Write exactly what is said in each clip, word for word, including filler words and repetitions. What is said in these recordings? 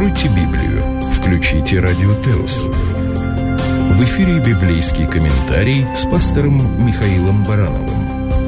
Откройте Библию, включите Радио Теос. В эфире библейский комментарий с пастором Михаилом Барановым.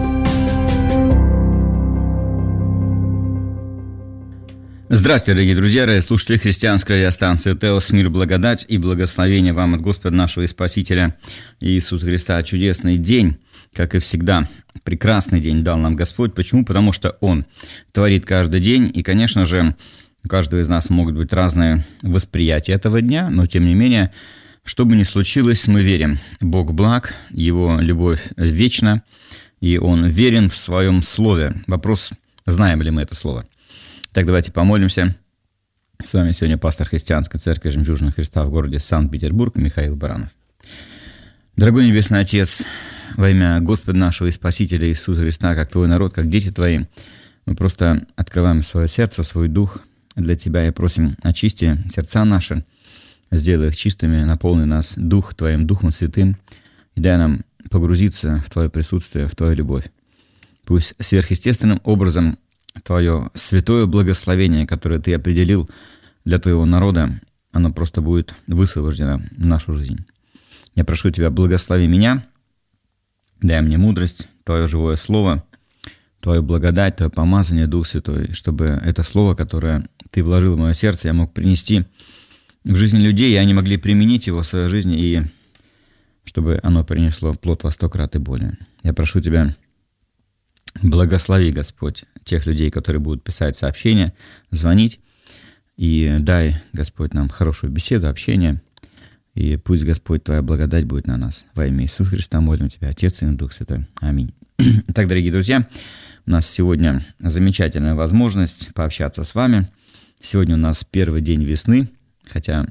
Здравствуйте, дорогие друзья, радиослушатели христианской радиостанции Теос. Мир, благодать и благословение вам от Господа нашего и Спасителя Иисуса Христа. Чудесный день, как и всегда, прекрасный день дал нам Господь. Почему? Потому что Он творит каждый день, и, конечно же, у каждого из нас могут быть разные восприятия этого дня, но, тем не менее, что бы ни случилось, мы верим. Бог благ, Его любовь вечна, и Он верен в Своем Слове. Вопрос, знаем ли мы это Слово. Так, давайте помолимся. С вами сегодня пастор христианской церкви «Жемчужина Христа» в городе Санкт-Петербург Михаил Баранов. Дорогой Небесный Отец, во имя Господа нашего и Спасителя Иисуса Христа, как Твой народ, как дети Твои, мы просто открываем свое сердце, свой дух для Тебя и просим: очисти сердца наши, сделай их чистыми, наполни нас Дух Твоим, Духом Святым, и дай нам погрузиться в Твое присутствие, в Твою любовь. Пусть сверхъестественным образом Твое святое благословение, которое Ты определил для Твоего народа, оно просто будет высвобождено в нашу жизнь. Я прошу Тебя, благослови меня, дай мне мудрость, Твое живое слово, Твою благодать, Твое помазание, Дух Святой, чтобы это слово, которое Ты вложил в мое сердце, я мог принести в жизнь людей, и они могли применить его в своей жизни, и чтобы оно принесло плод во сто крат и более. Я прошу Тебя, благослови, Господь, тех людей, которые будут писать сообщения, звонить, и дай, Господь, нам хорошую беседу, общение, и пусть, Господь, Твоя благодать будет на нас. Во имя Иисуса Христа молим Тебя, Отец и Дух Святой. Аминь. Итак, дорогие друзья, у нас сегодня замечательная возможность пообщаться с вами. Сегодня у нас первый день весны, хотя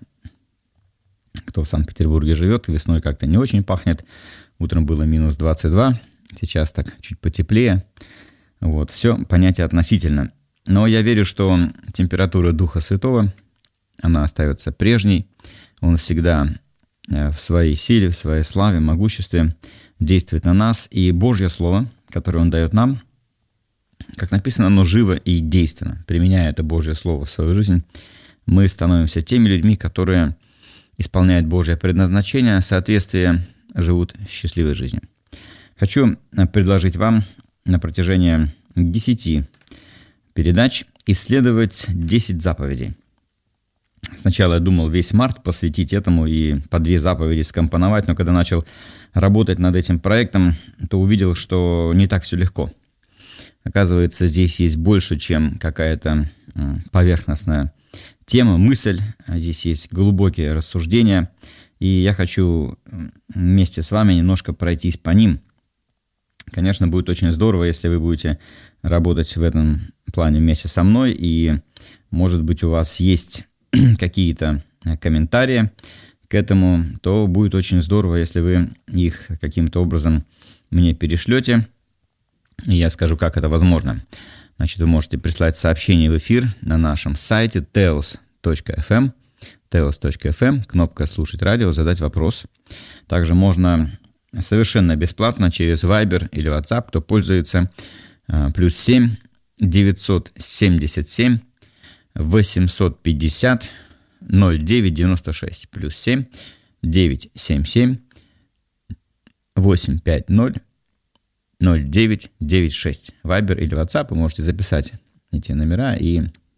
кто в Санкт-Петербурге живет, весной как-то не очень пахнет. Утром было минус двадцать два, сейчас так чуть потеплее. Вот, все понятие относительно. Но я верю, что температура Духа Святого, она остается прежней. Он всегда в своей силе, в своей славе, могуществе действует на нас. И Божье Слово, которое Он дает нам, как написано, оно живо и действенно. Применяя это Божье Слово в свою жизнь, мы становимся теми людьми, которые исполняют Божье предназначение, в соответствии живут счастливой жизнью. Хочу предложить вам на протяжении десяти передач исследовать десять заповедей. Сначала я думал весь март посвятить этому и по две заповеди скомпоновать, но когда начал работать над этим проектом, то увидел, что не так все легко. Оказывается, здесь есть больше, чем какая-то поверхностная тема, мысль. Здесь есть глубокие рассуждения, и я хочу вместе с вами немножко пройтись по ним. Конечно, будет очень здорово, если вы будете работать в этом плане вместе со мной, и, может быть, у вас есть какие-то комментарии к этому, то будет очень здорово, если вы их каким-то образом мне перешлете, и я скажу, как это возможно. Значит, вы можете прислать сообщение в эфир на нашем сайте теос точка эф эм, теос точка эф эм, кнопка «Слушать радио», задать вопрос. Также можно совершенно бесплатно через Viber или WhatsApp, кто пользуется, плюс семь девятьсот семьдесят семь восемьсот пятьдесят ноль девять девяносто шесть, плюс семь девятьсот семьдесят семь восемьсот пятьдесят ноль девять девяносто шесть. Viber или WhatsApp, вы можете записать эти номера и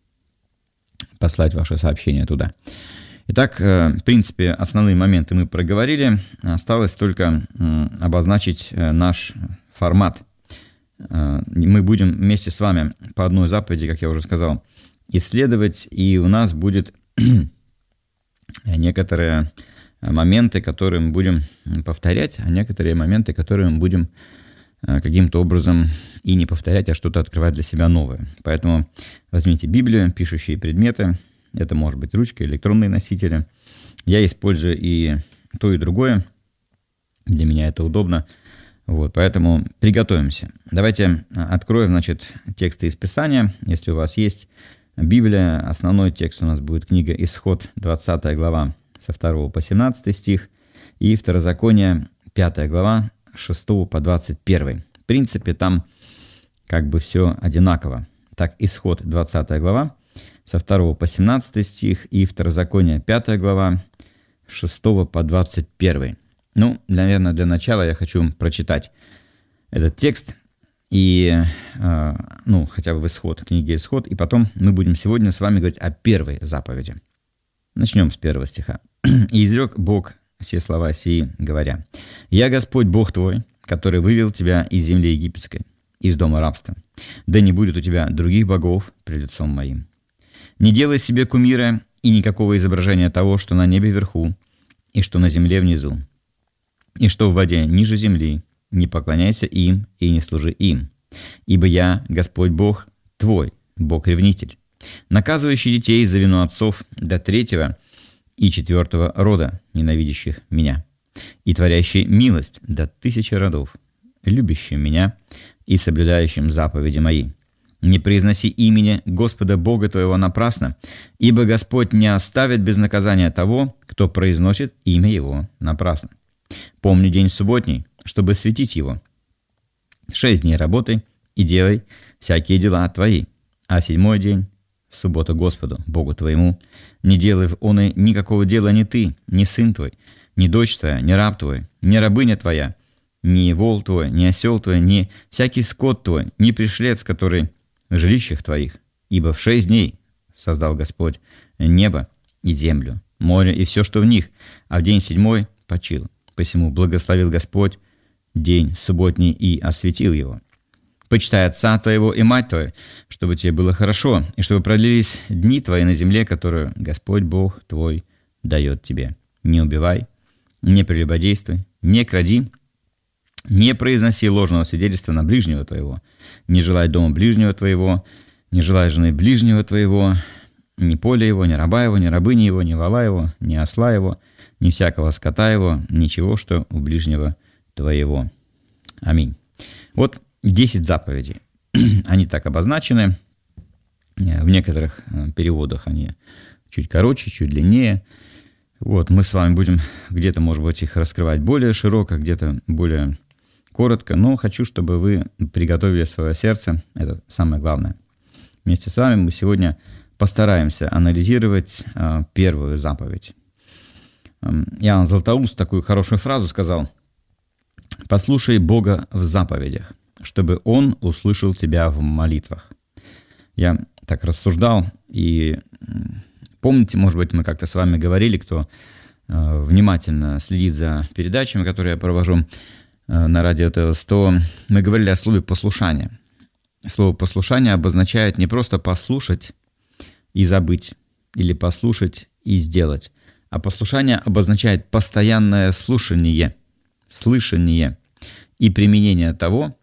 послать ваше сообщение туда. Итак, в принципе, основные моменты мы проговорили. Осталось только обозначить наш формат. Мы будем вместе с вами по одной заповеди, как я уже сказал, исследовать, и у нас будет некоторые моменты, которые мы будем повторять, а некоторые моменты, которые мы будем каким-то образом и не повторять, а что-то открывать для себя новое. Поэтому возьмите Библию, пишущие предметы. Это может быть ручка, электронные носители. Я использую и то, и другое. Для меня это удобно. Вот, поэтому приготовимся. Давайте откроем, значит, тексты из Писания. Если у вас есть Библия, основной текст у нас будет книга «Исход», двадцатая глава, со второго по семнадцатый стих, и Второзаконие, пятая глава, с шестого по двадцать первый. В принципе, там как бы все одинаково. Так, Исход, двадцатая глава, со второго по семнадцатый стих, и Второзаконие, пятая глава, с шестого по двадцать первый. Ну, наверное, для начала я хочу прочитать этот текст, и, ну, хотя бы в Исход, книге Исход, и потом мы будем сегодня с вами говорить о первой заповеди. Начнем с первого стиха. «И изрек Бог все слова сии, говоря: «Я Господь Бог твой, который вывел тебя из земли египетской, из дома рабства. Да не будет у тебя других богов пред лицом моим. Не делай себе кумира и никакого изображения того, что на небе вверху, и что на земле внизу, и что в воде ниже земли. Не поклоняйся им и не служи им. Ибо я, Господь Бог твой, Бог-ревнитель, наказывающий детей за вину отцов до третьего и четвертого рода, ненавидящих меня, и творящий милость до тысячи родов, любящим меня и соблюдающим заповеди мои. Не произноси имени Господа Бога твоего напрасно, ибо Господь не оставит без наказания того, кто произносит имя Его напрасно. Помни день субботний, чтобы светить его. Шесть дней работай и делай всякие дела твои, а седьмой день — суббота Господу, Богу твоему. Не делай в он и никакого дела ни ты, ни сын твой, ни дочь твоя, ни раб твой, ни рабыня твоя, ни вол твой, ни осел твой, ни всякий скот твой, ни пришлец, который в жилищах твоих. Ибо в шесть дней создал Господь небо и землю, море и все, что в них, а в день седьмой почил. Посему благословил Господь день субботний и осветил его. Почитай отца твоего и мать твою, чтобы тебе было хорошо, и чтобы продлились дни твои на земле, которую Господь Бог твой дает тебе. Не убивай, не прелюбодействуй, не кради, не произноси ложного свидетельства на ближнего твоего, не желай дома ближнего твоего, не желай жены ближнего твоего, ни поля его, ни раба его, ни рабыни его, ни вола его, ни осла его, ни всякого скота его, ничего, что у ближнего твоего». Аминь. Вот десять заповедей. Они так обозначены. В некоторых переводах они чуть короче, чуть длиннее. Вот, мы с вами будем где-то, может быть, их раскрывать более широко, где-то более коротко, но хочу, чтобы вы приготовили свое сердце. Это самое главное. Вместе с вами мы сегодня постараемся анализировать э, первую заповедь. Иоанн Златоуст такую хорошую фразу сказал: «Послушай Бога в заповедях, чтобы Он услышал тебя в молитвах». Я так рассуждал, и помните, может быть, мы как-то с вами говорили, кто э, внимательно следит за передачами, которые я провожу э, на радио ТЭОС, то мы говорили о слове «послушание». Слово «послушание» обозначает не просто послушать и забыть, или послушать и сделать, а послушание обозначает постоянное слушание, слышание и применение того,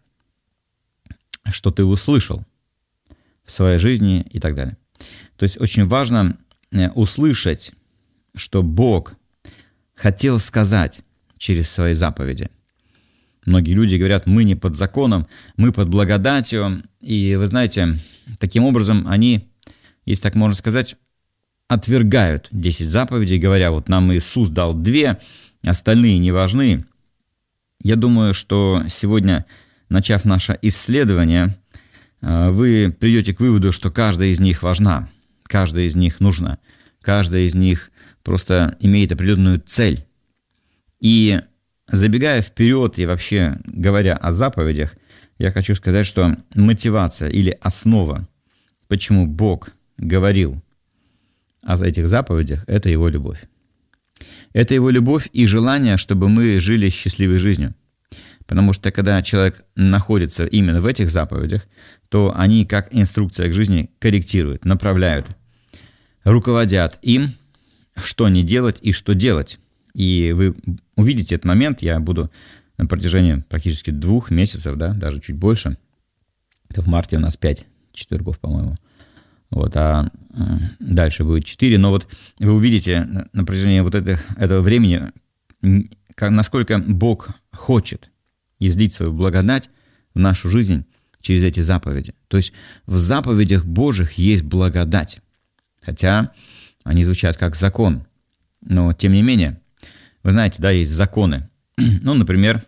что ты услышал в своей жизни и так далее. То есть очень важно услышать, что Бог хотел сказать через свои заповеди. Многие люди говорят: мы не под законом, мы под благодатью. И вы знаете, таким образом они, если так можно сказать, отвергают десять заповедей, говоря: вот нам Иисус дал две, остальные не важны. Я думаю, что сегодня, начав наше исследование, вы придете к выводу, что каждая из них важна, каждая из них нужна, каждая из них просто имеет определенную цель. И забегая вперед и вообще говоря о заповедях, я хочу сказать, что мотивация или основа, почему Бог говорил о этих заповедях, это Его любовь. Это Его любовь и желание, чтобы мы жили счастливой жизнью. Потому что когда человек находится именно в этих заповедях, то они, как инструкция к жизни, корректируют, направляют, руководят им, что не делать и что делать. И вы увидите этот момент, я буду на протяжении практически двух месяцев, да, даже чуть больше. Это в марте у нас пять четвергов, по-моему. Вот, а дальше будет четыре. Но вот вы увидите на протяжении вот этого, этого времени, насколько Бог хочет излить свою благодать в нашу жизнь через эти заповеди. То есть в заповедях Божьих есть благодать. Хотя они звучат как закон. Но тем не менее, вы знаете, да, есть законы. Ну, например,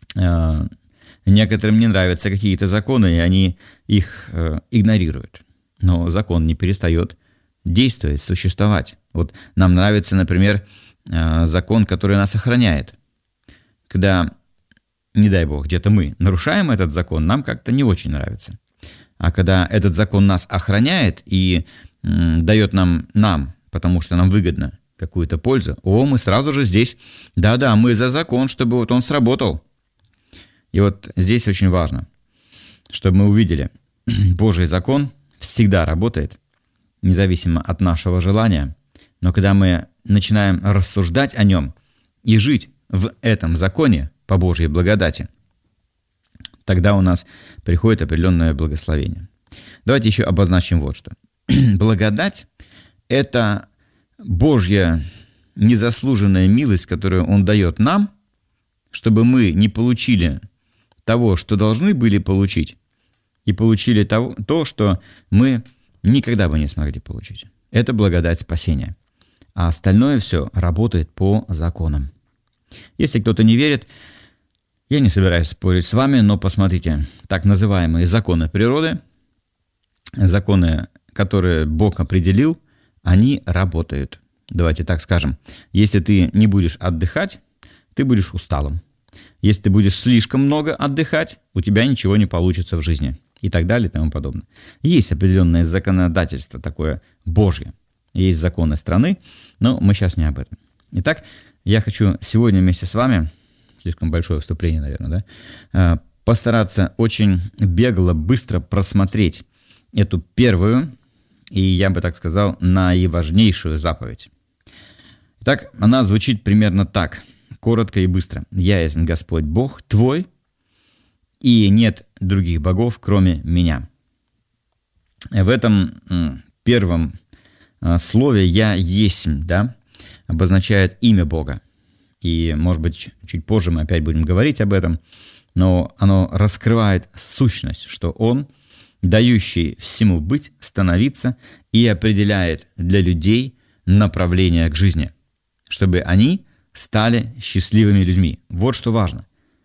некоторым не нравятся какие-то законы, и они их игнорируют. но закон не перестает действовать, существовать. Вот нам нравится, например, закон, который нас охраняет. Когда, не дай бог, где-то мы нарушаем этот закон, нам как-то не очень нравится. А когда этот закон нас охраняет и м, дает нам, нам, потому что нам выгодно, какую-то пользу, о, мы сразу же здесь, да-да, мы за закон, чтобы вот он сработал. И вот здесь очень важно, чтобы мы увидели, Божий закон всегда работает, независимо от нашего желания, но когда мы начинаем рассуждать о нем и жить в этом законе по Божьей благодати, тогда у нас приходит определенное благословение. Давайте еще обозначим вот что. Благодать – это Божья незаслуженная милость, которую Он дает нам, чтобы мы не получили того, что должны были получить, и получили того, то, что мы никогда бы не смогли получить. Это благодать спасения. А остальное все работает по законам. Если кто-то не верит, я не собираюсь спорить с вами, но посмотрите, так называемые законы природы, законы, которые Бог определил, они работают. Давайте так скажем. Если ты не будешь отдыхать, ты будешь усталым. Если ты будешь слишком много отдыхать, у тебя ничего не получится в жизни. И так далее, и тому подобное. Есть определенное законодательство такое Божье. Есть законы страны, но мы сейчас не об этом. Итак, я хочу сегодня вместе с вами, слишком большое вступление, наверное, да, постараться очень бегло, быстро просмотреть эту первую, и я бы так сказал, наиважнейшую заповедь. Итак, она звучит примерно так, коротко и быстро. «Я есть Господь Бог твой, и нет других богов, кроме меня». В этом первом слове «я есмь», да, обозначает имя Бога. И, может быть, чуть позже мы опять будем говорить об этом, но оно раскрывает сущность, что Он, дающий всему быть, становиться и определяет для людей направление к жизни, чтобы они стали счастливыми людьми. Вот что важно.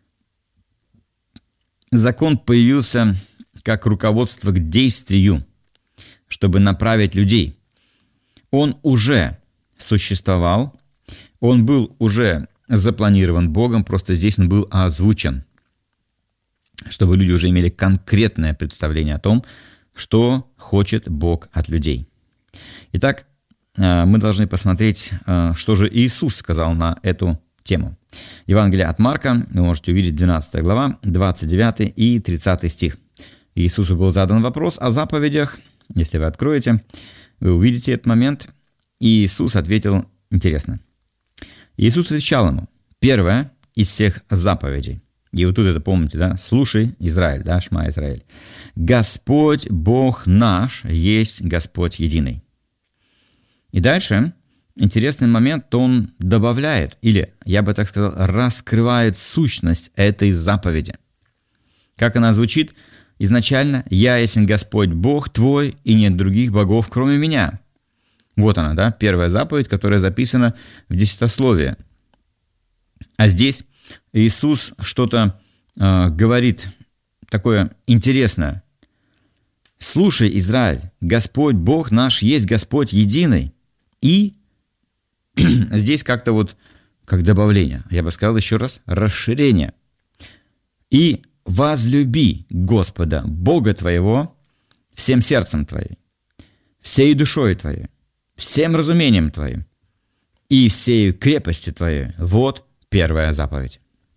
Закон появился как руководство к действию, чтобы направить людей. Он уже существовал, он был уже запланирован Богом, просто здесь он был озвучен, чтобы люди уже имели конкретное представление о том, что хочет Бог от людей. Итак, мы должны посмотреть, что же Иисус сказал на эту тему. Евангелие от Марка, вы можете увидеть двенадцатая глава, двадцать девятый и тридцатый стих. Иисусу был задан вопрос о заповедях. Если вы откроете, вы увидите этот момент. И Иисус ответил интересно. Иисус отвечал ему: первое из всех заповедей. И вот тут это помните, да? Слушай, Израиль, да, Шма Израиль. Господь Бог наш есть Господь единый. И дальше интересный момент, то он добавляет, или, я бы так сказал, раскрывает сущность этой заповеди. Как она звучит? Изначально «Я есть Господь Бог твой, и нет других богов, кроме меня». Вот она, да, первая заповедь, которая записана в десятословии. А здесь Иисус что-то э, говорит такое интересное. «Слушай, Израиль, Господь Бог наш есть Господь единый». И здесь как-то вот, как добавление, я бы сказал еще раз, расширение. «И возлюби Господа, Бога твоего, всем сердцем твоим, всей душой твоей, всем разумением твоим и всей крепостью твоей». Вот первая заповедь.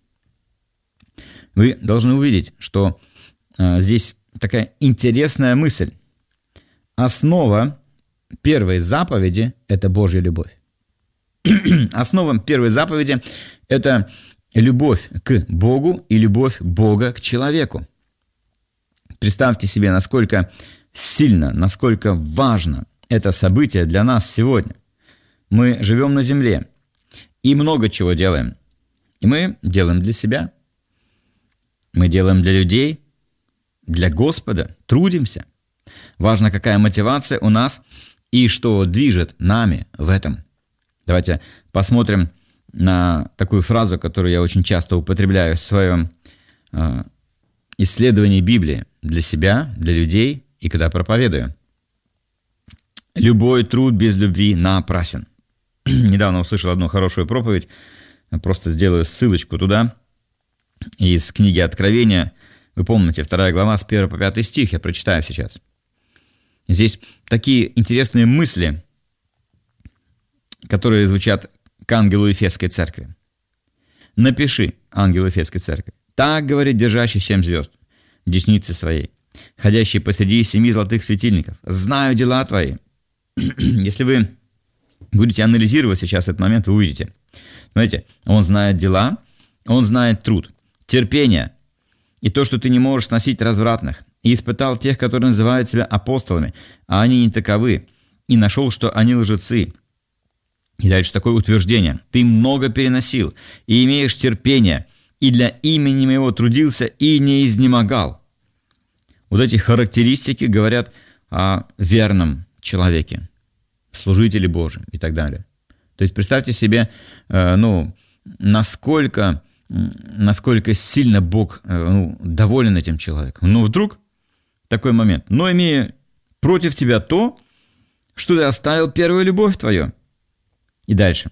Вы должны увидеть, что э, здесь такая интересная мысль. Основа первой заповеди – это Божья любовь. Основа первой заповеди – это любовь к Богу и любовь Бога к человеку. Представьте себе, насколько сильно, насколько важно это событие для нас сегодня. Мы живем на земле и много чего делаем. И мы делаем для себя, мы делаем для людей, для Господа, трудимся. Важно, какая мотивация у нас и что движет нами в этом. Давайте посмотрим на такую фразу, которую я очень часто употребляю в своем э, исследовании Библии для себя, для людей и когда проповедую. Любой труд без любви напрасен. Недавно услышал одну хорошую проповедь, просто сделаю ссылочку туда, из книги Откровения. Вы помните, вторая глава с первого по пятый стих, я прочитаю сейчас. Здесь такие интересные мысли, которые звучат к ангелу Ефесской церкви. «Напиши, ангелу Ефесской церкви, так говорит держащий семь звезд в деснице своей, ходящий посреди семи золотых светильников. Знаю дела твои». Если вы будете анализировать сейчас этот момент, вы увидите. Смотрите, он знает дела, он знает труд, терпение и то, что ты не можешь сносить развратных, и испытал тех, которые называют себя апостолами, а они не таковы, и нашел, что они лжецы. И дальше такое утверждение. Ты много переносил, и имеешь терпение, и для имени моего трудился, и не изнемогал. Вот эти характеристики говорят о верном человеке, служителе Божьем и так далее. То есть представьте себе, э, ну, насколько, насколько сильно Бог э, ну, доволен этим человеком. Но вдруг такой момент. Но имея против тебя то, что ты оставил первую любовь твою. И дальше.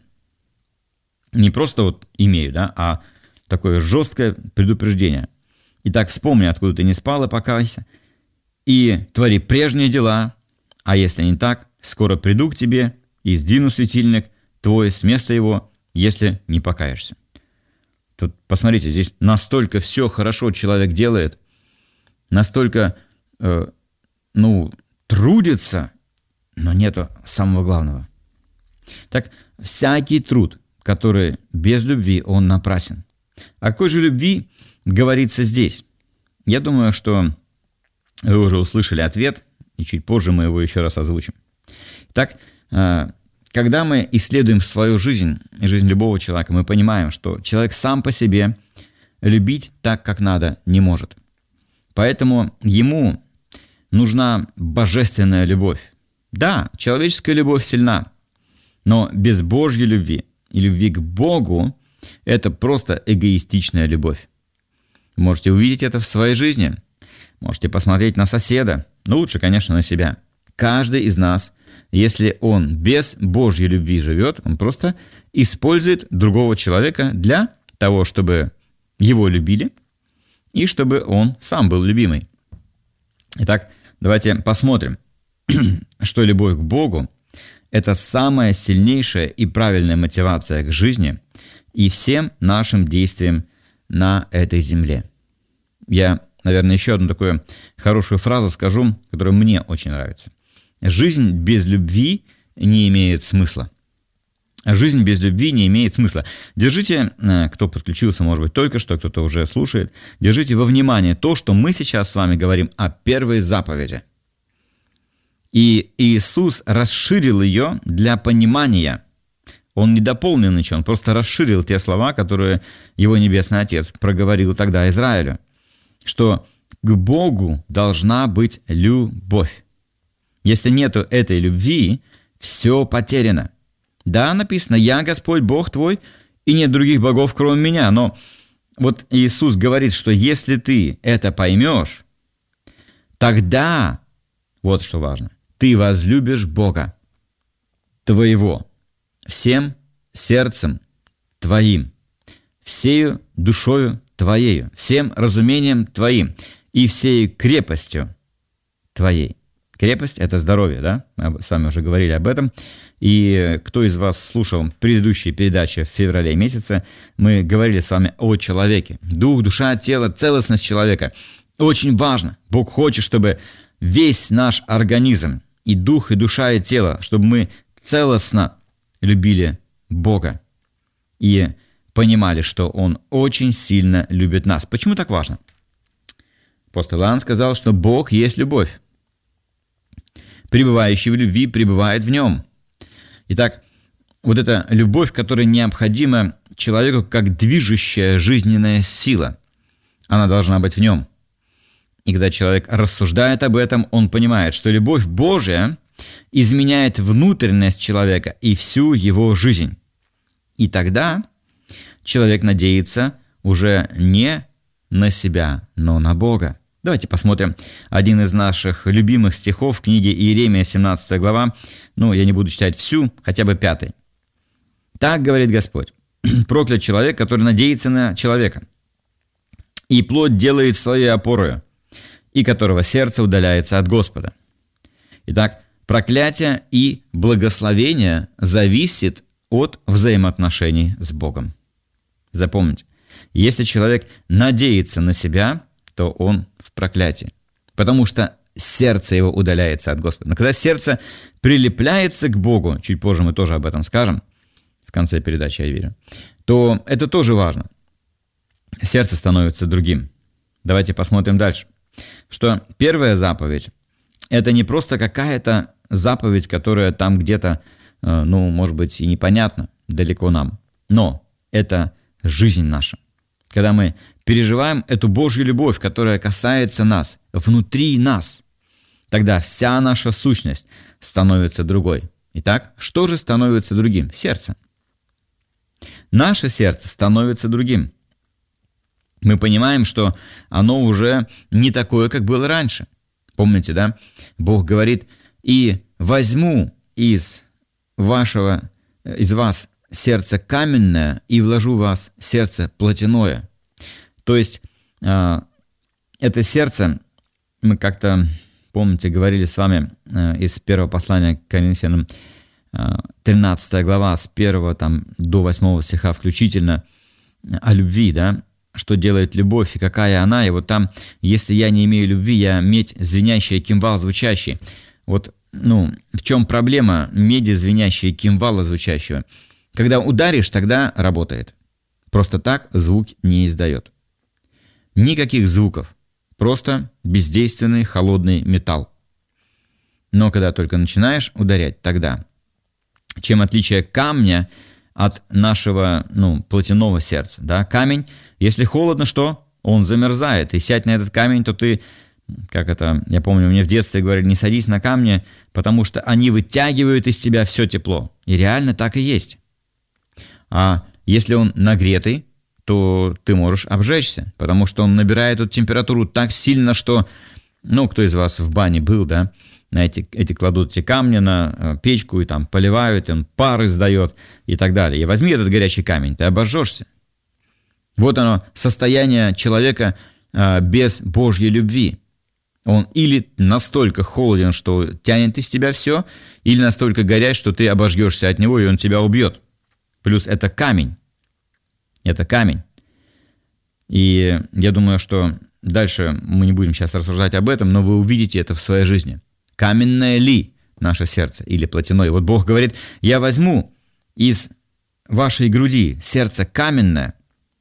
Не просто вот имею, да, а такое жесткое предупреждение. Итак, вспомни, откуда ты не спал, и покайся, и твори прежние дела, а если не так, скоро приду к тебе и сдвину светильник твой с места его, если не покаешься. Тут, посмотрите, здесь настолько все хорошо человек делает, настолько, э, ну, трудится, но нету самого главного. Так, всякий труд, который без любви, он напрасен. О какой же любви говорится здесь? Я думаю, что вы уже услышали ответ, и чуть позже мы его еще раз озвучим. Итак, когда мы исследуем свою жизнь и жизнь любого человека, мы понимаем, что человек сам по себе любить так, как надо, не может. Поэтому ему нужна божественная любовь. Да, человеческая любовь сильна, но без Божьей любви и любви к Богу это просто эгоистичная любовь. Можете увидеть это в своей жизни, можете посмотреть на соседа, но лучше, конечно, на себя. Каждый из нас, если он без Божьей любви живет, он просто использует другого человека для того, чтобы его любили и чтобы он сам был любимый. Итак, давайте посмотрим, что любовь к Богу – это самая сильнейшая и правильная мотивация к жизни и всем нашим действиям на этой земле. Я, наверное, еще одну такую хорошую фразу скажу, которая мне очень нравится. Жизнь без любви не имеет смысла. Жизнь без любви не имеет смысла. Держите, кто подключился, может быть, только что, кто-то уже слушает, держите во внимание то, что мы сейчас с вами говорим о первой заповеди. И Иисус расширил ее для понимания. Он не дополнил ничего, он просто расширил те слова, которые его Небесный Отец проговорил тогда Израилю, что к Богу должна быть любовь. Если нету этой любви, все потеряно. Да, написано, «Я Господь Бог твой, и нет других богов, кроме меня». Но вот Иисус говорит, что если ты это поймешь, тогда, вот что важно, ты возлюбишь Бога твоего всем сердцем твоим, всею душою твоею, всем разумением твоим и всей крепостью твоей. Крепость – это здоровье, да? Мы с вами уже говорили об этом. И кто из вас слушал предыдущие передачи в феврале месяце, мы говорили с вами о человеке. Дух, душа, тело, целостность человека. Очень важно. Бог хочет, чтобы весь наш организм, и дух, и душа, и тело, чтобы мы целостно любили Бога и понимали, что Он очень сильно любит нас. Почему так важно? Апостол Иоанн сказал, что Бог есть любовь. Пребывающий в любви пребывает в нем. Итак, вот эта любовь, которая необходима человеку как движущая жизненная сила, она должна быть в нем. И когда человек рассуждает об этом, он понимает, что любовь Божия изменяет внутренность человека и всю его жизнь. И тогда человек надеется уже не на себя, но на Бога. Давайте посмотрим один из наших любимых стихов в книге Иеремия, семнадцатая глава. Ну, я не буду читать всю, хотя бы пятый. «Так говорит Господь, проклят человек, который надеется на человека, и плоть делает своей опорою, и которого сердце удаляется от Господа». Итак, проклятие и благословение зависит от взаимоотношений с Богом. Запомните, если человек надеется на себя, то он в проклятии, потому что сердце его удаляется от Господа. Но когда сердце прилепляется к Богу, чуть позже мы тоже об этом скажем, в конце передачи, я верю, то это тоже важно. Сердце становится другим. Давайте посмотрим дальше, что первая заповедь – это не просто какая-то заповедь, которая там где-то, ну, может быть, и непонятна далеко нам, но это жизнь наша. Когда мы переживаем эту Божью любовь, которая касается нас, внутри нас, тогда вся наша сущность становится другой. Итак, что же становится другим? Сердце. Наше сердце становится другим. Мы понимаем, что оно уже не такое, как было раньше. Помните, да? Бог говорит: «И возьму из вашего, из вас сердце каменное и вложу в вас сердце плотяное». То есть э, это сердце, мы как-то, помните, говорили с вами э, из первого послания к Коринфянам, э, тринадцатая глава, с первого там, до восьмого стиха включительно, э, о любви, да, что делает любовь и какая она. И вот там: «Если я не имею любви, я медь звенящая, кимвал звучащий». Вот, ну, в чем проблема меди звенящей, кимвала звучащего? Когда ударишь, тогда работает. Просто так звук не издает. Никаких звуков. Просто бездейственный холодный металл. Но когда только начинаешь ударять, тогда. Чем отличие камня от нашего, ну, плотяного сердца? Да? Камень, если холодно, что? Он замерзает. И сядь на этот камень, то ты, как это, я помню, мне в детстве говорили: не садись на камни, потому что они вытягивают из тебя все тепло. И реально так и есть. А если он нагретый, то ты можешь обжечься, потому что он набирает эту температуру так сильно, что, ну, кто из вас в бане был, да, на эти, эти кладут эти камни на печку и там поливают, и он пар издает и так далее. И возьми этот горячий камень, ты обожжешься. Вот оно, состояние человека а, без Божьей любви. Он или настолько холоден, что тянет из тебя все, или настолько горяч, что ты обожжешься от него, и он тебя убьет. Плюс это камень. Это камень. И я думаю, что дальше мы не будем сейчас рассуждать об этом, но вы увидите это в своей жизни. Каменное ли наше сердце или плотяное? Вот Бог говорит: «Я возьму из вашей груди сердце каменное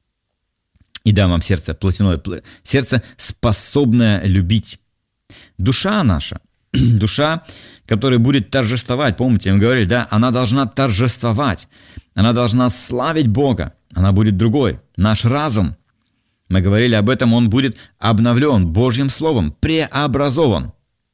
и дам вам сердце плотяное, сердце, способное любить». Душа наша, душа, которая будет торжествовать, помните, мы говорили, да, она должна торжествовать, она должна славить Бога, она будет другой. Наш разум, мы говорили об этом, он будет обновлен Божьим Словом, преобразован.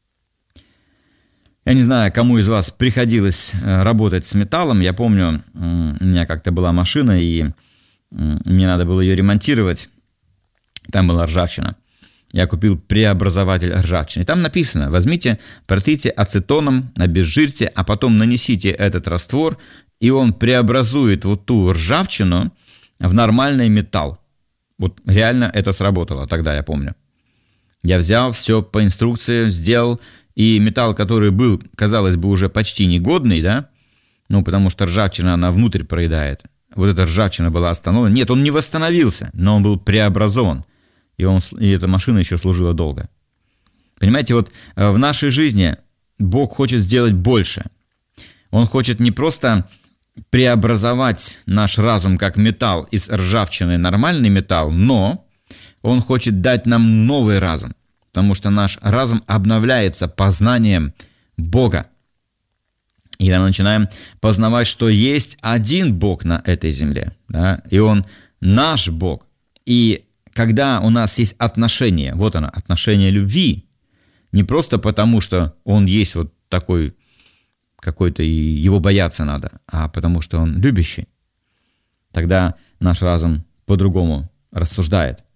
Я не знаю, кому из вас приходилось работать с металлом. Я помню, у меня как-то была машина, и мне надо было ее ремонтировать. Там была ржавчина. Я купил преобразователь ржавчины. Там написано: возьмите, протрите ацетоном, обезжирьте, а потом нанесите этот раствор, и он преобразует вот ту ржавчину в нормальный металл. Вот реально это сработало тогда, я помню. Я взял все по инструкции, сделал, и металл, который был, казалось бы, уже почти негодный, да, ну, потому что ржавчина, она внутрь проедает. Вот эта ржавчина была остановлена. Нет, он не восстановился, но он был преобразован. И, он, и эта машина еще служила долго. Понимаете, вот в нашей жизни Бог хочет сделать больше. Он хочет не просто преобразовать наш разум как металл из ржавчины, нормальный металл, но Он хочет дать нам новый разум, потому что наш разум обновляется познанием Бога. И мы начинаем познавать, что есть один Бог на этой земле, да? И Он наш Бог. И когда у нас есть отношение, вот оно, отношение любви, не просто потому, что Он есть вот такой какой-то, и его бояться надо, а потому что Он любящий, тогда наш разум по-другому рассуждает.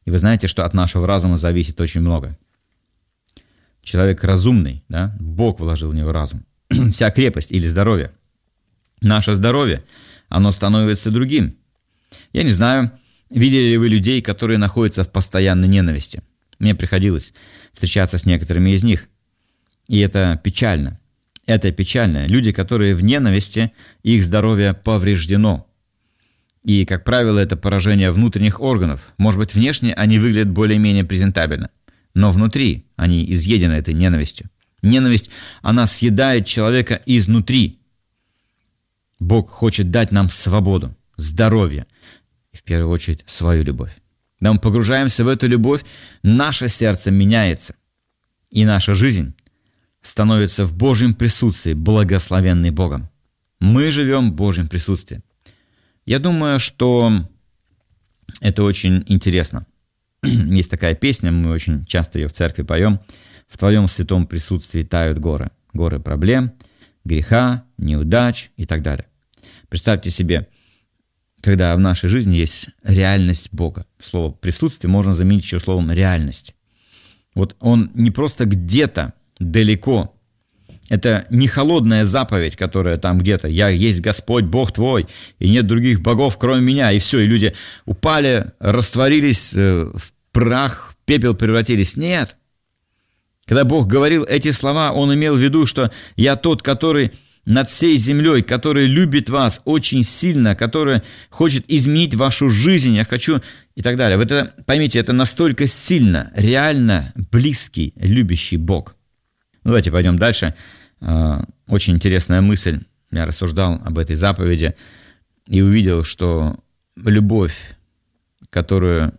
И вы знаете, что от нашего разума зависит очень много. Человек разумный, да? Бог вложил в него разум. Вся крепость или здоровье. Наше здоровье, оно становится другим. Я не знаю, видели ли вы людей, которые находятся в постоянной ненависти. Мне приходилось встречаться с некоторыми из них. И это печально. Это печально. Люди, которые в ненависти, их здоровье повреждено. И, как правило, это поражение внутренних органов. Может быть, внешне они выглядят более-менее презентабельно, но внутри они изъедены этой ненавистью. Ненависть, она съедает человека изнутри. Бог хочет дать нам свободу, здоровье и, в первую очередь, свою любовь. Когда мы погружаемся в эту любовь, наше сердце меняется, и наша жизнь становится в Божьем присутствии, благословенной Богом. Мы живем в Божьем присутствии. Я думаю, что это очень интересно. Есть такая песня, мы очень часто ее в церкви поем. «В Твоем святом присутствии тают горы». Горы проблем, греха, неудач и так далее. Представьте себе, когда в нашей жизни есть реальность Бога. Слово «присутствие» можно заменить еще словом «реальность». Вот Он не просто где-то далеко. Это не холодная заповедь, которая там где-то «Я есть Господь, Бог твой, и нет других богов, кроме меня», и все, и люди упали, растворились в прах, в пепел превратились. Нет. Когда Бог говорил эти слова, Он имел в виду, что «Я тот, который над всей землей, который любит вас очень сильно, который хочет изменить вашу жизнь, я хочу...» и так далее. Вы это поймите, это настолько сильно, реально близкий, любящий Бог. Ну, давайте пойдем дальше. Очень интересная мысль. Я рассуждал об этой заповеди и увидел, что любовь, которую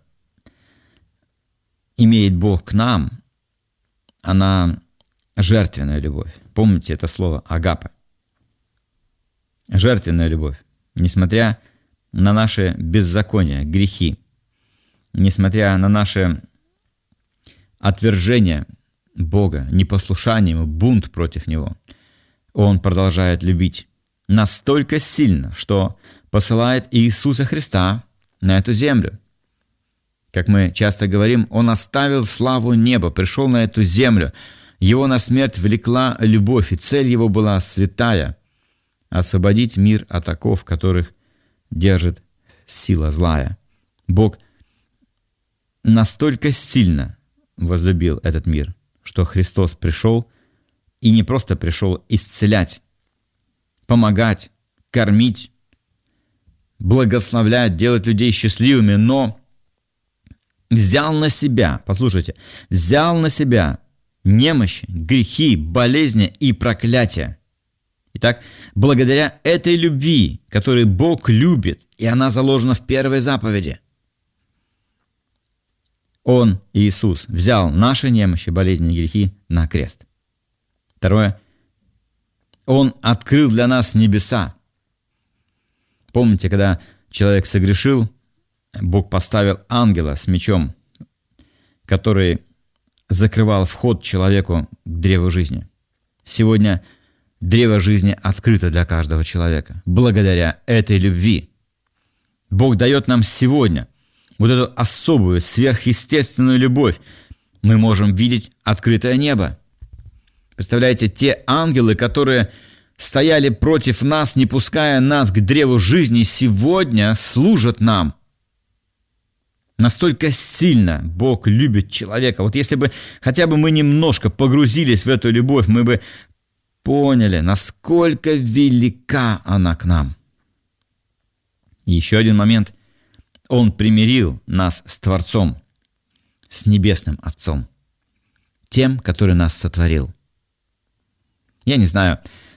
имеет Бог к нам, она жертвенная любовь. Помните это слово «агапе». Жертвенная любовь. Несмотря на наши беззакония, грехи, несмотря на наше отвержение Бога, непослушание Ему, бунт против Него, Он продолжает любить настолько сильно, что посылает Иисуса Христа на эту землю. Как мы часто говорим, Он оставил славу неба, пришел на эту землю. Его на смерть влекла любовь, и цель Его была святая — освободить мир от оков, которых держит сила злая. Бог настолько сильно возлюбил этот мир, что Христос пришел, и не просто пришел исцелять, помогать, кормить, благословлять, делать людей счастливыми, но взял на себя, послушайте, взял на себя немощи, грехи, болезни и проклятия. Итак, благодаря этой любви, которую Бог любит, и она заложена в первой заповеди, Он, Иисус, взял наши немощи, болезни и грехи на крест. Второе. Он открыл для нас небеса. Помните, когда человек согрешил, Бог поставил ангела с мечом, который закрывал вход человеку к древу жизни. Сегодня древо жизни открыто для каждого человека. Благодаря этой любви Бог дает нам сегодня вот эту особую, сверхъестественную любовь. Мы можем видеть открытое небо. Представляете, те ангелы, которые стояли против нас, не пуская нас к древу жизни, сегодня служат нам. Настолько сильно Бог любит человека. Вот если бы хотя бы мы немножко погрузились в эту любовь, мы бы поняли, насколько велика она к нам. И еще один момент. Он примирил нас с Творцом, с Небесным Отцом, тем, который нас сотворил. Я не знаю,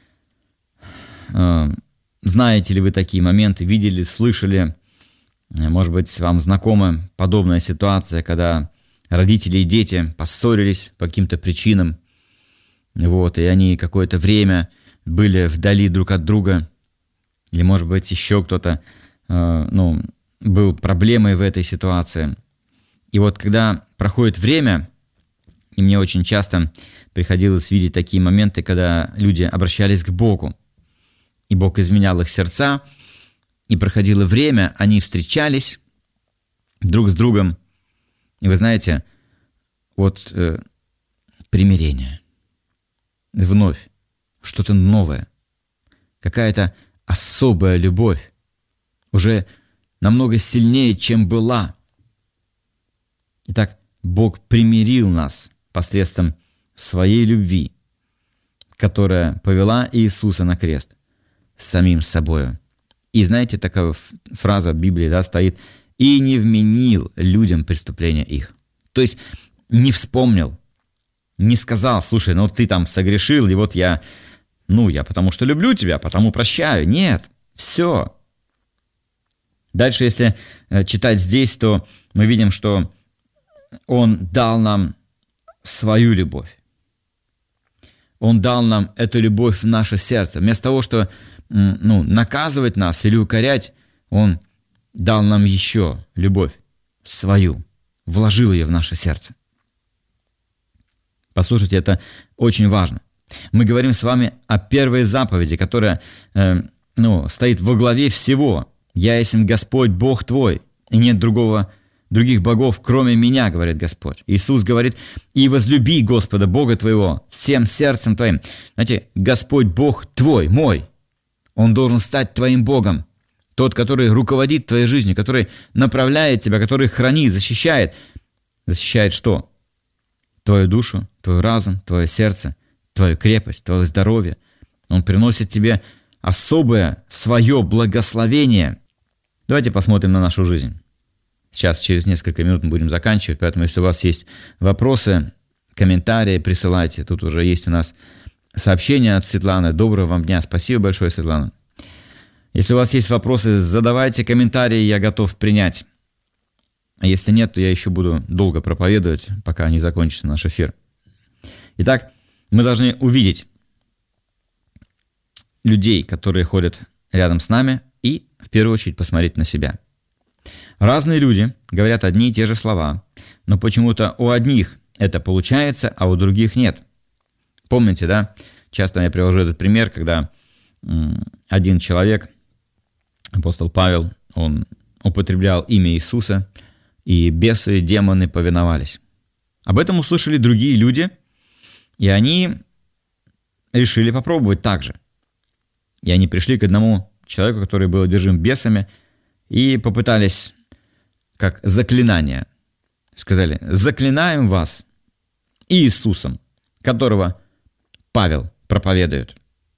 знаете ли вы такие моменты, видели, слышали, может быть, вам знакома подобная ситуация, когда родители и дети поссорились по каким-то причинам, вот, и они какое-то время были вдали друг от друга, или, может быть, еще кто-то, ну, был проблемой в этой ситуации. И вот когда проходит время, и мне очень часто приходилось видеть такие моменты, когда люди обращались к Богу, и Бог изменял их сердца, и проходило время, они встречались друг с другом, И вы знаете, вот э, примирение, вновь что-то новое, какая-то особая любовь, уже намного сильнее, чем была. Итак, Бог примирил нас посредством своей любви, которая повела Иисуса на крест с самим собою. И знаете, такая фраза в Библии, да, стоит: «И не вменил людям преступления их». То есть не вспомнил, не сказал: слушай, ну ты там согрешил, и вот я, ну я потому что люблю тебя, потому прощаю. Нет, все. Дальше, если читать здесь, то мы видим, что Он дал нам свою любовь. Он дал нам эту любовь в наше сердце. Вместо того, чтобы ну, наказывать нас или укорять, Он дал нам еще любовь свою, вложил ее в наше сердце. Послушайте, это очень важно. Мы говорим с вами о первой заповеди, которая э, ну, стоит во главе всего. «Я есть Господь, Бог твой, и нет другого, других богов, кроме меня», говорит Господь. Иисус говорит: «И возлюби Господа, Бога твоего, всем сердцем твоим». Знаете, Господь Бог твой, мой. Он должен стать твоим Богом. Тот, который руководит твоей жизнью, который направляет тебя, который хранит, защищает. Защищает что? Твою душу, твой разум, твое сердце, твою крепость, твое здоровье. Он приносит тебе особое свое благословение. Давайте посмотрим на нашу жизнь. Сейчас, через несколько минут мы будем заканчивать, поэтому если у вас есть вопросы, комментарии, присылайте. Тут уже есть у нас сообщение от Светланы. Доброго вам дня. Спасибо большое, Светлана. Если у вас есть вопросы, задавайте комментарии, я готов принять. А если нет, то я еще буду долго проповедовать, пока не закончится наш эфир. Итак, мы должны увидеть людей, которые ходят рядом с нами, и в первую очередь посмотреть на себя. Разные люди говорят одни и те же слова, но почему-то у одних это получается, а у других нет. Помните, да? Часто я привожу этот пример, когда один человек, апостол Павел, он употреблял имя Иисуса, и бесы, демоны повиновались. Об этом услышали другие люди, и они решили попробовать так же. И они пришли к одному человеку, который был одержим бесами, и попытались, как заклинание, сказали: «Заклинаем вас Иисусом, которого Павел проповедует».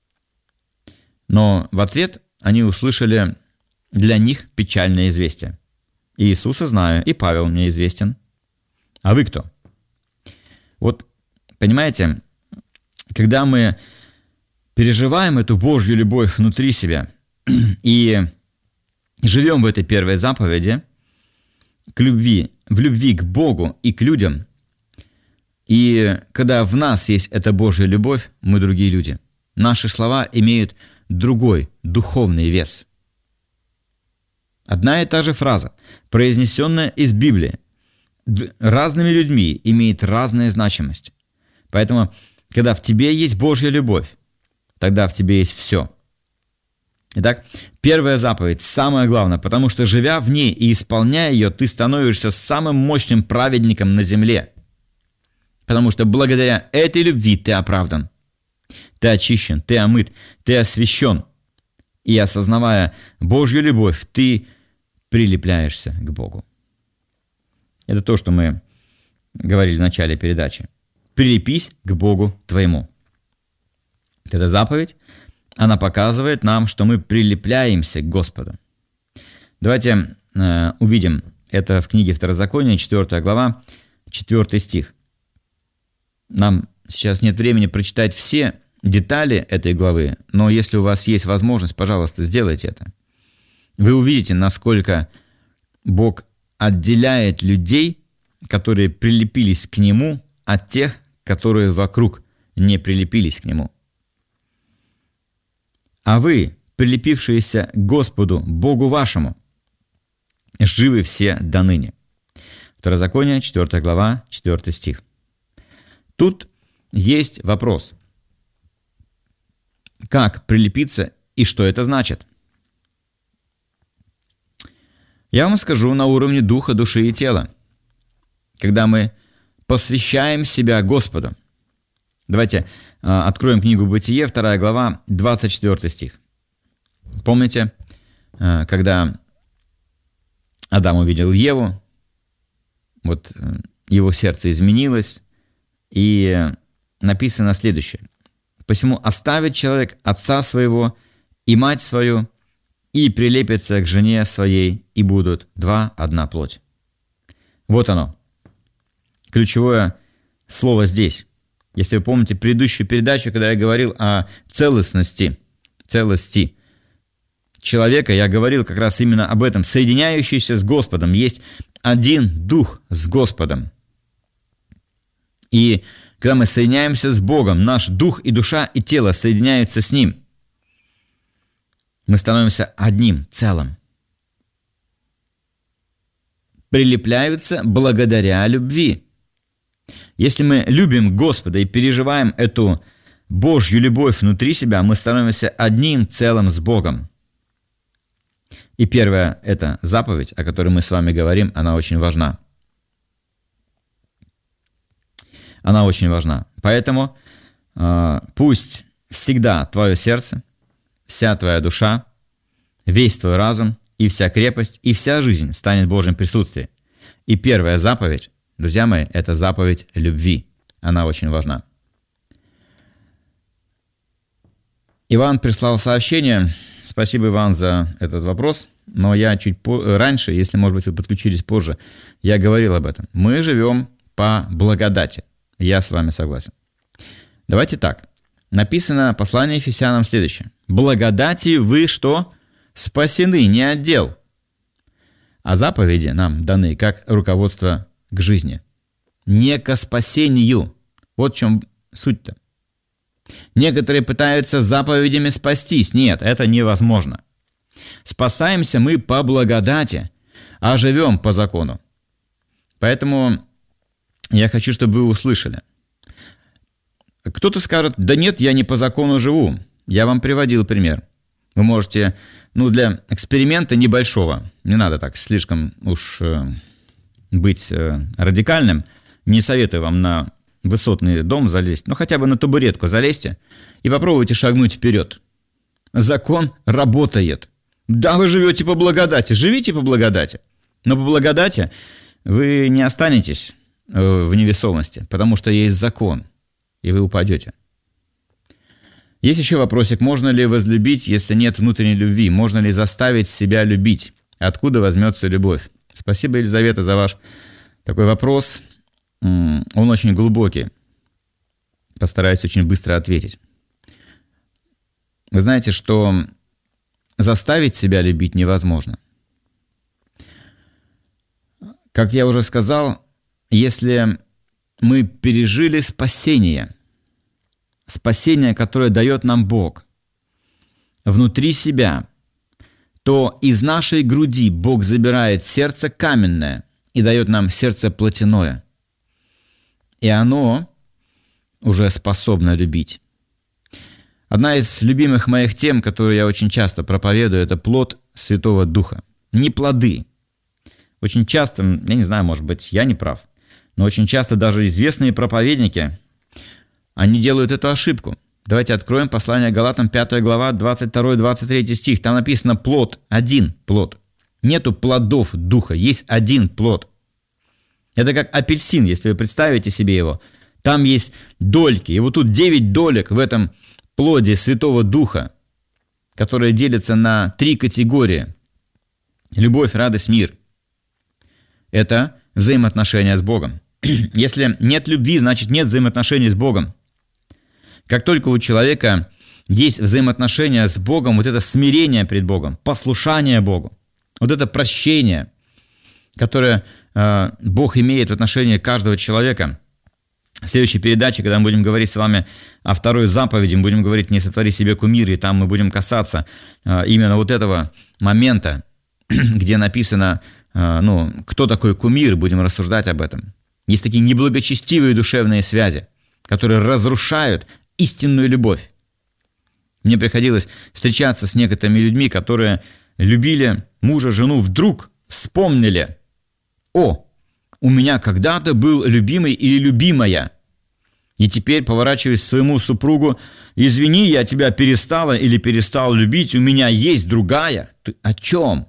Но в ответ они услышали для них печальное известие. «Иисуса знаю, и Павел мне известен. А вы кто?» Вот, понимаете, когда мы переживаем эту Божью любовь внутри себя и живем в этой первой заповеди, к любви, в любви к Богу и к людям, и когда в нас есть эта Божья любовь, мы другие люди. Наши слова имеют другой духовный вес. Одна и та же фраза, произнесенная из Библии, разными людьми имеет разную значимость. Поэтому, когда в тебе есть Божья любовь, тогда в тебе есть все. Итак, первая заповедь, самое главное, потому что, живя в ней и исполняя ее, ты становишься самым мощным праведником на земле. Потому что благодаря этой любви ты оправдан. Ты очищен, ты омыт, ты освящен. И осознавая Божью любовь, ты прилепляешься к Богу. Это то, что мы говорили в начале передачи. Прилепись к Богу твоему. Эта заповедь, она показывает нам, что мы прилепляемся к Господу. Давайте э, увидим это в книге Второзакония, четвёртая глава, четвёртый стих. Нам сейчас нет времени прочитать все детали этой главы, но если у вас есть возможность, пожалуйста, сделайте это. Вы увидите, насколько Бог отделяет людей, которые прилепились к Нему, от тех, которые вокруг не прилепились к Нему. А вы, прилепившиеся к Господу, Богу вашему, живы все до ныне. Второзаконие, четвёртая глава, четвёртый стих. Тут есть вопрос. Как прилепиться и что это значит? Я вам скажу на уровне духа, души и тела. когда мы посвящаем себя Господу. Давайте э, откроем книгу «Бытие», вторая глава, двадцать четвёртый стих. Помните, э, когда Адам увидел Еву, вот э, его сердце изменилось, и написано следующее. «Посему оставит человек отца своего и мать свою, и прилепится к жене своей, и будут два одна плоть». Вот оно. Ключевое слово здесь. Если вы помните предыдущую передачу, когда я говорил о целостности, целости человека, я говорил как раз именно об этом. Соединяющийся с Господом. Есть один дух с Господом. И когда мы соединяемся с Богом, наш дух и душа и тело соединяются с Ним. Мы становимся одним целым. Прилепляются благодаря любви. Если мы любим Господа и переживаем эту Божью любовь внутри себя, мы становимся одним целым с Богом. И первая эта заповедь, о которой мы с вами говорим, она очень важна. Она очень важна. Поэтому э, пусть всегда твое сердце, вся твоя душа, весь твой разум и вся крепость, и вся жизнь станет в Божьем присутствии. И первая заповедь, друзья мои, это заповедь любви. Она очень важна. Иван прислал сообщение. Спасибо, Иван, за этот вопрос. Но я чуть по- раньше, если, может быть, вы подключились позже, я говорил об этом. Мы живем по благодати. Я с вами согласен. Давайте так. Написано в послании Ефесянам следующее. «Благодатью вы что? Спасены, не от дел». А заповеди нам даны как руководство к жизни. Не ко спасению. Вот в чем суть-то. Некоторые пытаются заповедями спастись. Нет, это невозможно. Спасаемся мы по благодати, а живем по закону. Поэтому я хочу, чтобы вы услышали. Кто-то скажет, да нет, я не по закону живу. Я вам приводил пример. Вы можете, ну, для эксперимента небольшого, не надо так слишком уж э, быть э, радикальным, не советую вам на высотный дом залезть, но хотя бы на табуретку залезьте и попробуйте шагнуть вперед. Закон работает. Да, вы живете по благодати, живите по благодати, но по благодати вы не останетесь в невесомости, потому что есть закон, и вы упадете. Есть еще вопросик, можно ли возлюбить, если нет внутренней любви? Можно ли заставить себя любить? Откуда возьмется любовь? Спасибо, Елизавета, за ваш такой вопрос. Он очень глубокий. Постараюсь очень быстро ответить. Вы знаете, что заставить себя любить невозможно. Как я уже сказал, если мы пережили спасение, спасение, которое дает нам Бог внутри себя, то из нашей груди Бог забирает сердце каменное и дает нам сердце плотяное. И оно уже способно любить. Одна из любимых моих тем, которую я очень часто проповедую, это плод Святого Духа. Не плоды. Очень часто, я не знаю, может быть, я не прав, но очень часто даже известные проповедники, они делают эту ошибку. Давайте откроем послание Галатам, пятая глава, двадцать второй двадцать третий стих. Там написано плод, один плод. Нету плодов Духа, есть один плод. Это как апельсин, если вы представите себе его. Там есть дольки, и вот тут девять долек в этом плоде Святого Духа, которые делятся на три категории. Любовь, радость, мир. Это взаимоотношения с Богом. Если нет любви, значит нет взаимоотношений с Богом. Как только у человека есть взаимоотношения с Богом, вот это смирение пред Богом, послушание Богу, вот это прощение, которое э, Бог имеет в отношении каждого человека. В следующей передаче, когда мы будем говорить с вами о второй заповеди, мы будем говорить «Не сотвори себе кумира», и там мы будем касаться э, именно вот этого момента, где написано, э, ну, кто такой кумир, будем рассуждать об этом. Есть такие неблагочестивые душевные связи, которые разрушают истинную любовь. Мне приходилось встречаться с некоторыми людьми, которые любили мужа, жену, вдруг вспомнили: о, у меня когда-то был любимый или любимая, и теперь поворачиваюсь к своему супругу: извини, я тебя перестала или перестал любить, у меня есть другая. Ты о чем?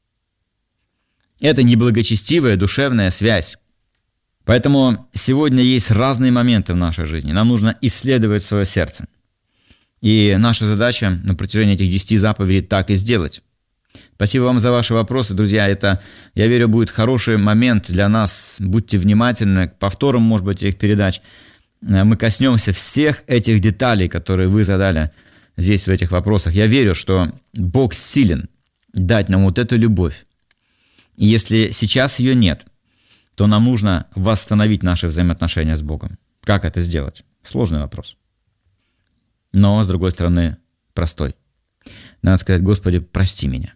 Это неблагочестивая душевная связь. Поэтому сегодня есть разные моменты в нашей жизни. Нам нужно исследовать свое сердце. И наша задача на протяжении этих десяти заповедей так и сделать. Спасибо вам за ваши вопросы, друзья. Это, я верю, будет хороший момент для нас. Будьте внимательны к повторам, может быть, этих передач. Мы коснемся всех этих деталей, которые вы задали здесь в этих вопросах. Я верю, что Бог силен дать нам вот эту любовь. И если сейчас ее нет, то нам нужно восстановить наши взаимоотношения с Богом. Как это сделать? Сложный вопрос. Но, с другой стороны, простой. Надо сказать: Господи, прости меня.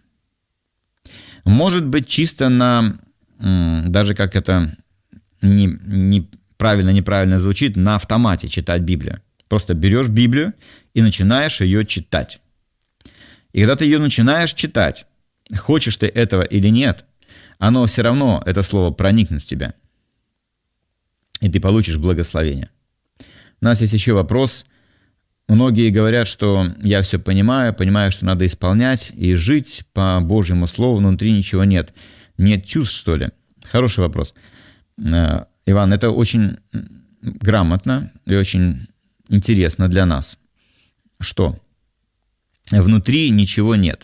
Может быть, чисто на, даже как это не, не правильно, неправильно звучит, на автомате читать Библию. Просто берешь Библию и начинаешь ее читать. И когда ты ее начинаешь читать, хочешь ты этого или нет, оно все равно, это слово, проникнет в тебя. И ты получишь благословение. У нас есть еще вопрос. Многие говорят, что я все понимаю, понимаю, что надо исполнять и жить по Божьему Слову, но внутри ничего нет. Нет чувств, что ли? Хороший вопрос. Иван, это очень грамотно и очень интересно для нас. Что? Внутри ничего нет.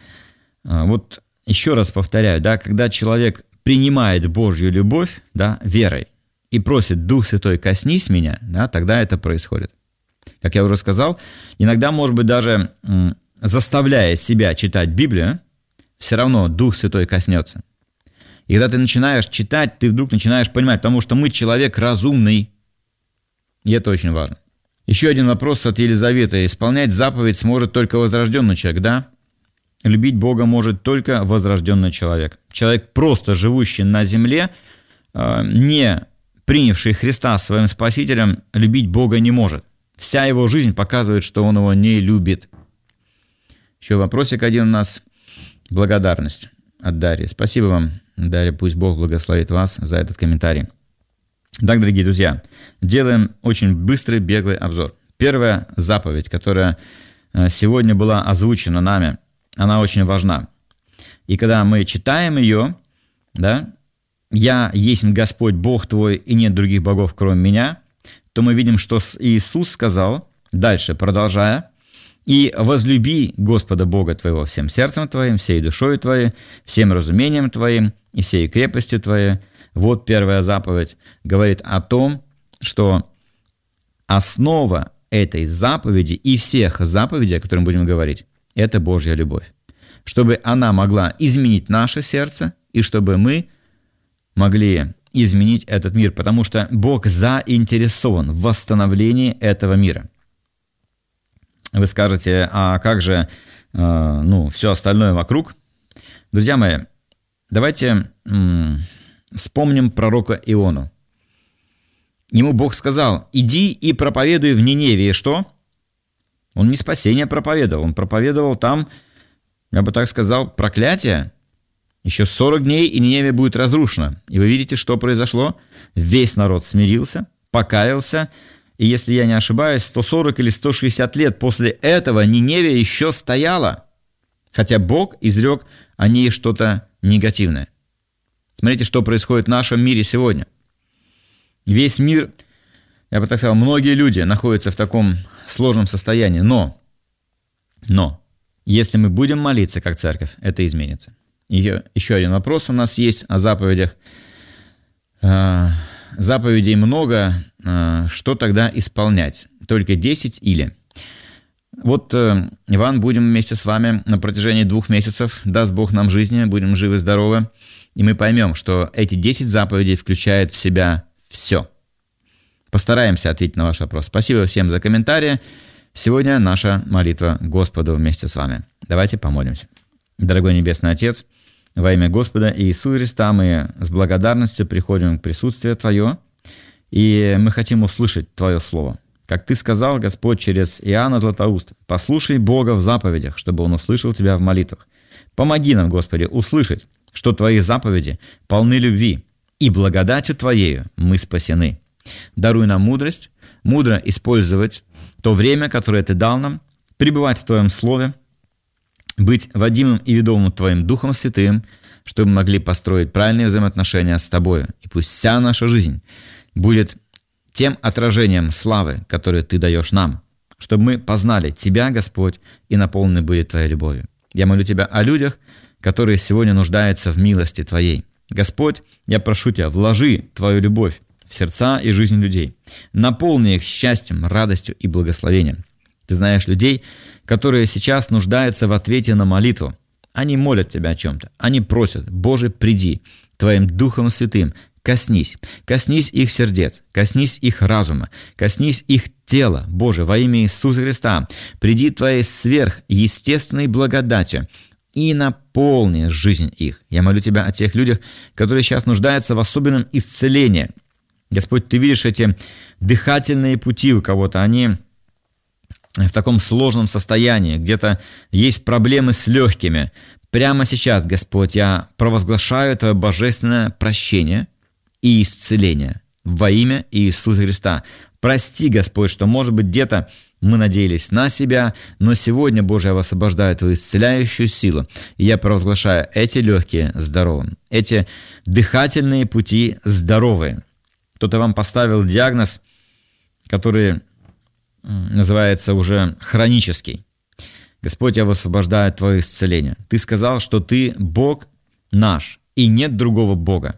Вот еще раз повторяю, да, когда человек принимает Божью любовь, да, верой и просит: Дух Святой, коснись меня, да, тогда это происходит. Как я уже сказал, иногда, может быть, даже м, заставляя себя читать Библию, все равно Дух Святой коснется. И когда ты начинаешь читать, ты вдруг начинаешь понимать, потому что мы человек разумный, и это очень важно. Еще один вопрос от Елизаветы. Исполнять заповедь сможет только возрожденный человек, да? Любить Бога может только возрожденный человек. Человек, просто живущий на земле, не принявший Христа своим Спасителем, любить Бога не может. Вся его жизнь показывает, что он его не любит. Еще вопросик один у нас. Благодарность от Дарьи. Спасибо вам, Дарья. Пусть Бог благословит вас за этот комментарий. Так, дорогие друзья, делаем очень быстрый, беглый обзор. Первая заповедь, которая сегодня была озвучена нами, она очень важна. И когда мы читаем ее, да, «Я есть Господь Бог твой, и нет других богов, кроме меня», то мы видим, что Иисус сказал, дальше продолжая: «И возлюби Господа Бога твоего всем сердцем твоим, всей душой твоей, всем разумением твоим и всей крепостью твоей». Вот первая заповедь говорит о том, что основа этой заповеди и всех заповедей, о которых мы будем говорить, это Божья любовь. Чтобы она могла изменить наше сердце, и чтобы мы могли изменить этот мир, потому что Бог заинтересован в восстановлении этого мира. Вы скажете: а как же э, ну, все остальное вокруг? Друзья мои, давайте м- вспомним пророка Иону. Ему Бог сказал: иди и проповедуй в Ниневии. Что? Он не спасение проповедовал, он проповедовал там, я бы так сказал, проклятие. Еще сорок дней, и Ниневия будет разрушена. И вы видите, что произошло? Весь народ смирился, покаялся. И если я не ошибаюсь, сто сорок или сто шестьдесят лет после этого Ниневия еще стояла. Хотя Бог изрек о ней что-то негативное. Смотрите, что происходит в нашем мире сегодня. Весь мир, я бы так сказал, многие люди находятся в таком сложном состоянии. Но, но, если мы будем молиться как церковь, это изменится. И еще один вопрос у нас есть о заповедях. Заповедей много, что тогда исполнять? Только десять или? Вот, Иван, будем вместе с вами на протяжении двух месяцев, даст Бог нам жизни, будем живы-здоровы, и мы поймем, что эти десять заповедей включают в себя все. Постараемся ответить на ваш вопрос. Спасибо всем за комментарии. Сегодня наша молитва Господу вместе с вами. Давайте помолимся. Дорогой Небесный Отец, во имя Господа Иисуса Христа мы с благодарностью приходим к присутствию Твое, и мы хотим услышать Твое Слово. Как Ты сказал, Господь, через Иоанна Златоуст: «Послушай Бога в заповедях, чтобы Он услышал Тебя в молитвах». Помоги нам, Господи, услышать, что Твои заповеди полны любви, и благодатью Твоею мы спасены. Даруй нам мудрость, мудро использовать то время, которое Ты дал нам, пребывать в Твоем Слове, быть водимым и ведомым Твоим Духом Святым, чтобы мы могли построить правильные взаимоотношения с Тобою. И пусть вся наша жизнь будет тем отражением славы, которую Ты даешь нам, чтобы мы познали Тебя, Господь, и наполнены были Твоей любовью. Я молю Тебя о людях, которые сегодня нуждаются в милости Твоей. Господь, я прошу Тебя, вложи Твою любовь в сердца и жизнь людей. Наполни их счастьем, радостью и благословением. Ты знаешь людей, которые сейчас нуждаются в ответе на молитву. Они молят Тебя о чем-то. Они просят: Боже, приди Твоим Духом Святым, коснись, коснись их сердец, коснись их разума, коснись их тела. Боже, во имя Иисуса Христа, приди Твоей сверхъестественной благодатью и наполни жизнь их. Я молю Тебя о тех людях, которые сейчас нуждаются в особенном исцелении. Господь, Ты видишь эти дыхательные пути у кого-то, они в таком сложном состоянии, где-то есть проблемы с легкими. Прямо сейчас, Господь, я провозглашаю Твое божественное прощение и исцеление во имя Иисуса Христа. Прости, Господь, что, может быть, где-то мы надеялись на себя, но сегодня, Боже, я высвобождаю Твою исцеляющую силу, и я провозглашаю эти легкие здоровым, эти дыхательные пути здоровые. Кто-то вам поставил диагноз, который называется уже хронический. Господь, я высвобождаю Твое исцеление. Ты сказал, что Ты Бог наш, и нет другого Бога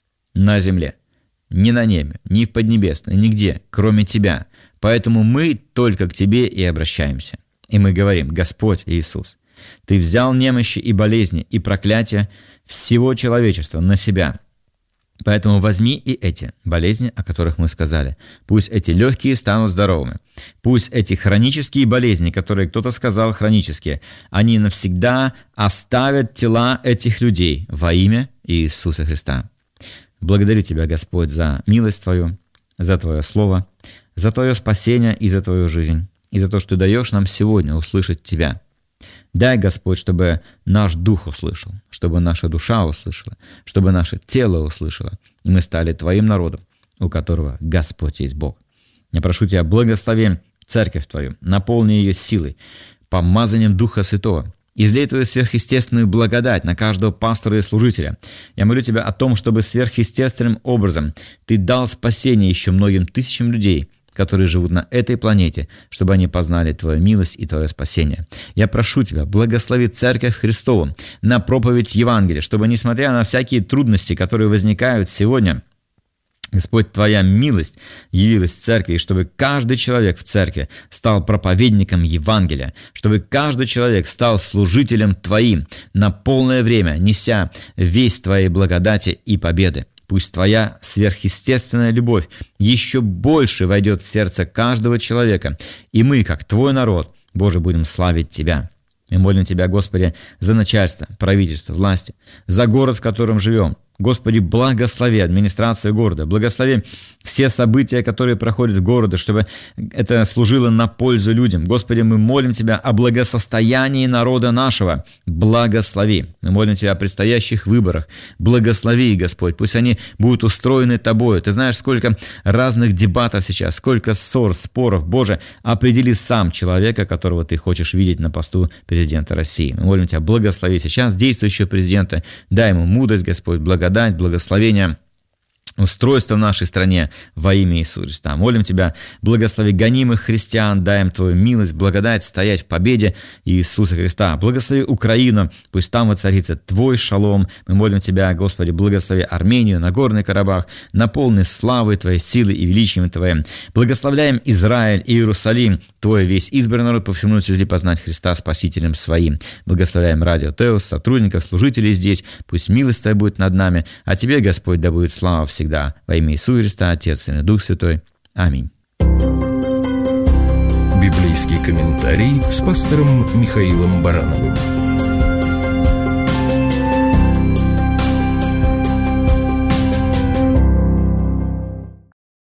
на земле, ни на небе, ни в Поднебесной, нигде, кроме Тебя. Поэтому мы только к Тебе и обращаемся. И мы говорим: Господь Иисус, Ты взял немощи и болезни и проклятия всего человечества на себя. Поэтому возьми и эти болезни, о которых мы сказали. Пусть эти легкие станут здоровыми. Пусть эти хронические болезни, которые кто-то сказал хронические, они навсегда оставят тела этих людей во имя Иисуса Христа. Благодарю Тебя, Господь, за милость Твою, за Твое Слово, за Твое спасение и за Твою жизнь, и за то, что Ты даешь нам сегодня услышать Тебя. Дай, Господь, чтобы наш дух услышал, чтобы наша душа услышала, чтобы наше тело услышало, и мы стали Твоим народом, у которого Господь есть Бог. Я прошу Тебя, благослови церковь Твою, наполни ее силой, помазанием Духа Святого, излей Твою сверхъестественную благодать на каждого пастора и служителя. Я молю Тебя о том, чтобы сверхъестественным образом Ты дал спасение еще многим тысячам людей, которые живут на этой планете, чтобы они познали Твою милость и Твое спасение. Я прошу Тебя, благослови Церковь Христову на проповедь Евангелия, чтобы, несмотря на всякие трудности, которые возникают сегодня, Господь, Твоя милость явилась в церкви, и чтобы каждый человек в церкви стал проповедником Евангелия, чтобы каждый человек стал служителем Твоим на полное время, неся весть Твоей благодати и победы. Пусть Твоя сверхъестественная любовь еще больше войдет в сердце каждого человека, и мы, как Твой народ, Боже, будем славить Тебя. Мы молим Тебя, Господи, за начальство, правительство, власти, за город, в котором живем. Господи, благослови администрацию города, благослови все события, которые проходят в городе, чтобы это служило на пользу людям. Господи, мы молим Тебя о благосостоянии народа нашего. Благослови. Мы молим Тебя о предстоящих выборах. Благослови, Господь. Пусть они будут устроены Тобою. Ты знаешь, сколько разных дебатов сейчас, сколько ссор, споров. Боже, определи сам человека, которого Ты хочешь видеть на посту президента России. Мы молим Тебя, благослови сейчас действующего президента. Дай ему мудрость, Господь, благодать. Благодать, благословение, устройство в нашей стране во имя Иисуса Христа. Молим Тебя, благослови гонимых христиан, дай им Твою милость, благодать стоять в победе Иисуса Христа. Благослови Украину, пусть там воцарится Твой шалом. Мы молим Тебя, Господи, благослови Армению, Нагорный Карабах, наполни славой Твоей, силой и величием Твоим. Благословляем Израиль и Иерусалим, Твой весь избранный народ по всему свете познать Христа Спасителем Своим. Благословляем Радио Теос, сотрудников, служителей здесь. Пусть милость Твоя будет над нами, а Тебе, Господь, да будет слава всегда. Во имя Иисуса Христа, Отец, Сын и Дух Святой. Аминь. Библейский комментарий с пастором Михаилом Барановым.